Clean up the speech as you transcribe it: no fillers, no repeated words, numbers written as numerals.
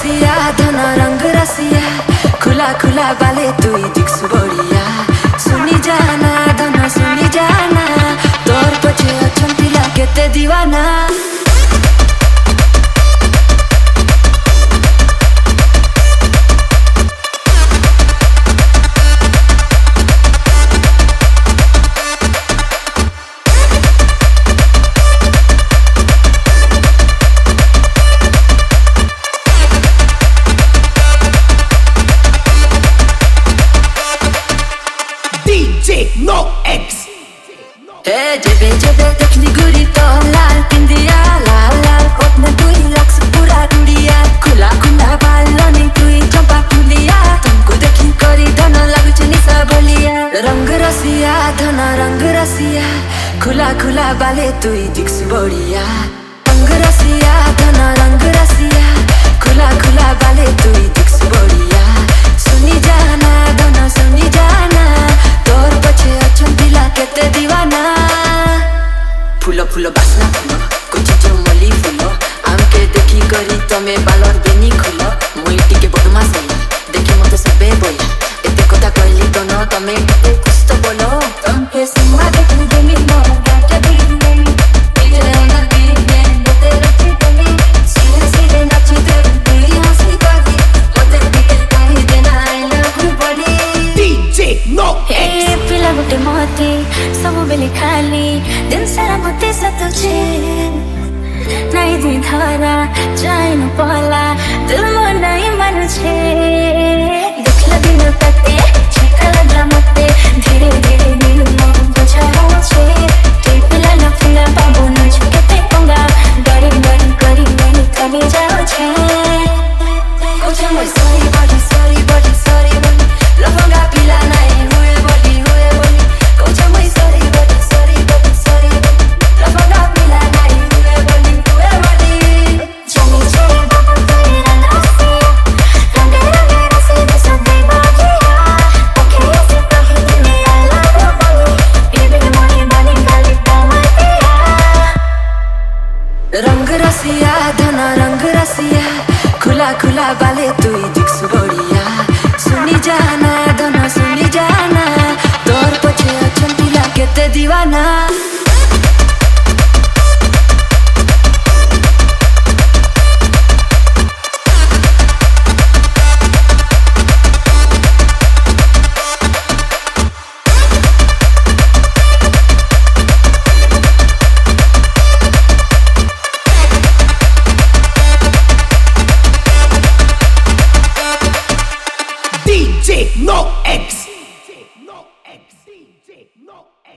रसिया धन रंग रसिया खुला खुला बाले तुई दिक्सु बढिया सुनी जाना धन सुनी जाना तोर पछि अछन पिला केते दीवाना No X. Hey, jebe jebe देखनी गुरी तो लाल पिंदिया लाल लाल कोटना तुई लक्स पूरा गुड़िया खुला खुला बालों ने तुई चंपा फुलिया तुमको देखी करी धन लागु चनी सा बोलिया रंग रसिया धन रंग रसिया खुला खुला बाले तुई दिक्स बढिया रंग रसिया धन रंग रसिया खुला खुला बाले तुई दिक्स बढिया सुनी जाना धन सुनी जाना तोर पछि अछन पिला केते दीवाना फुलो फुलो बास्ना फुलो कोची चमली फुलो आमके देखी करी तमे बालर बेनी खुलो मुई टिके बदमास देखि मते सबे बोला एते कथा कहली तो न तमे केते कुछ तो बोलो तमके सिमा देखि देमी न गाटे देमी पीछे ना पीछे मते रखी तमे सीधे सीधे नाची दे दिल हंसी करदी मते पीके कहि देना आई लव यू बॉडी DJ No X. पिला गुटे मते सब बेले खाली दिन सारा मते सतुचे नाइ दी धारा चाहे न पला दिल मन नाइ मानुछे देखला दिन पते छिका लगा मते धीरे धीरे दिल मन बुझा होछे ते पिला न पिला बाबू न छुके पंगा डरी डरी करी नहीं कमी जाओ छे कोचा मैं sorry body sorry body sorry body लफंगा पिला नहीं हुए बोली कोचा मैं sorry body sorry body sorry body लफंगा पिला नहीं हुए बोली जानी जानी बाबू तेरा नासी रंगे रंगे रसी बस दे बाजिया ओके ऐसे कहीं दिने I love you बोली बेबी मोनी बनी गाली पामतिया रंग रसिया धन रंग रसिया खुला खुला बाले तुई दिक्सु बढिया सुनी जाना धन सुनी जाना तोर पछि अछन पिला केते दीवाना